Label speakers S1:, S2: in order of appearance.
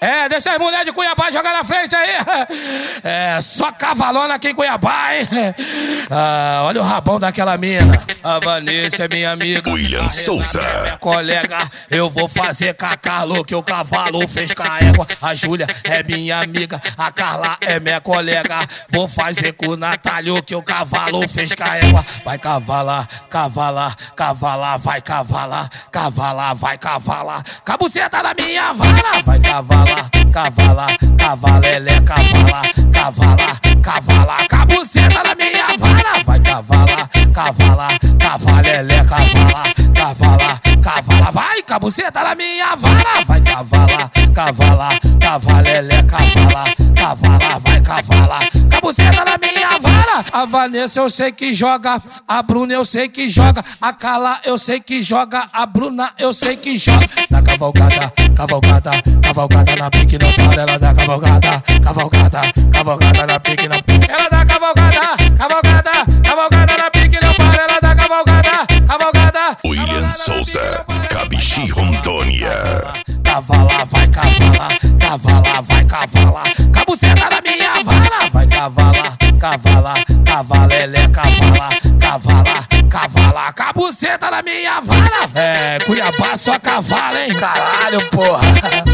S1: Deixa as mulheres de Cuiabá jogar na frente aí. Só cavalona aqui em Cuiabá, hein? Olha o rabão daquela mina. A Vanessa é minha amiga.
S2: William Souza.
S1: É minha colega. Eu vou fazer com a Carla que o cavalo fez com a égua. A Júlia é minha amiga. A Carla é minha colega. Vou fazer com o Natália que o cavalo fez com a égua. Vai cavalar, cavalar, cavalar. Vai cavalar, cavalar, vai cavalar. Cabuceta na minha vara. Vai cavalar. Cavalar, cavalelé, cavalar, cavalar, cavalar, cabuceta na minha vara. Vai cavalar, cavalar, cavalelé, cavalar, cavalar, cavalar, vai cabuceta na minha vara. Vai cavalar, cavalar, cavalelé, cavalar, cavalar, vai cavalar, cabuceta na minha vara. A Vanessa eu sei que joga, a Bruna eu sei que joga, a Carla eu sei que joga, a Bruna eu sei que joga. Na cavalgada, cavalgada, cavalgada na pique não para, ela dá cavalgada, cavalgada, cavalgada na pique não para. Ela dá cavalgada, cavalgada, cavalgada na pique não para, ela dá cavalgada, cavalgada.
S2: William Souza, Cabixi, Rondônia.
S1: Cavalar, vai cavalar, cavalar, vai cavalar, cabuceta na minha vara. Vai cavalar, cavalar, cavalelé, cavalar, cavalar, cavalar, cabuceta na minha vara. Cuiabá só cavalo, hein? Caralho, porra.